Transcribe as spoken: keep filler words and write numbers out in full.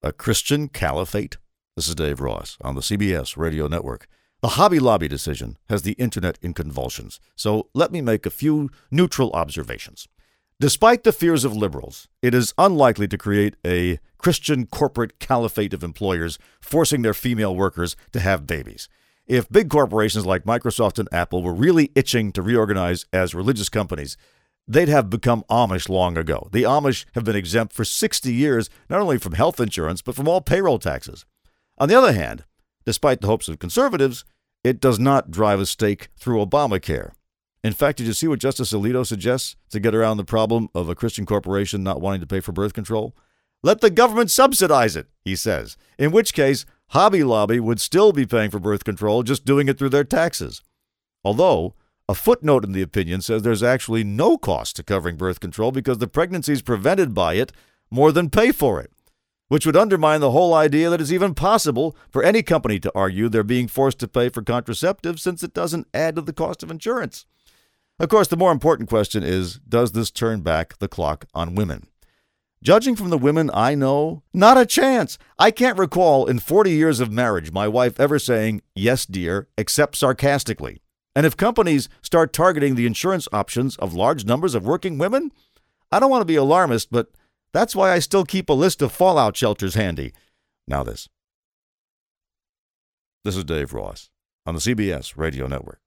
A Christian caliphate? This is Dave Ross on the C B S Radio Network. The Hobby Lobby decision has the internet in convulsions, so let me make a few neutral observations. Despite the fears of liberals, it is unlikely to create a Christian corporate caliphate of employers forcing their female workers to have babies. If big corporations like Microsoft and Apple were really itching to reorganize as religious companies, they'd have become Amish long ago. The Amish have been exempt for sixty years, not only from health insurance, but from all payroll taxes. On the other hand, despite the hopes of conservatives, it does not drive a stake through Obamacare. In fact, did you see what Justice Alito suggests to get around the problem of a Christian corporation not wanting to pay for birth control? Let the government subsidize it, he says, in which case Hobby Lobby would still be paying for birth control, just doing it through their taxes. Although, a footnote in the opinion says there's actually no cost to covering birth control because the pregnancies prevented by it more than pay for it, which would undermine the whole idea that it's even possible for any company to argue they're being forced to pay for contraceptives since it doesn't add to the cost of insurance. Of course, the more important question is, does this turn back the clock on women? Judging from the women I know, not a chance. I can't recall in forty years of marriage my wife ever saying, "Yes, dear," except sarcastically. And if companies start targeting the insurance options of large numbers of working women, I don't want to be alarmist, but that's why I still keep a list of fallout shelters handy. Now this. This is Dave Ross on the C B S Radio Network.